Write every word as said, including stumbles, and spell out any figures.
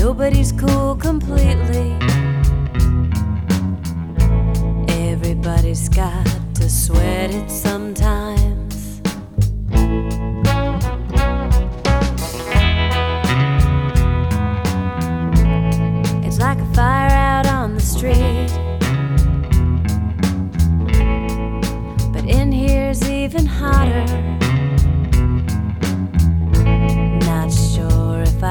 Nobody's cool completely. Everybody's got to sweat it sometime.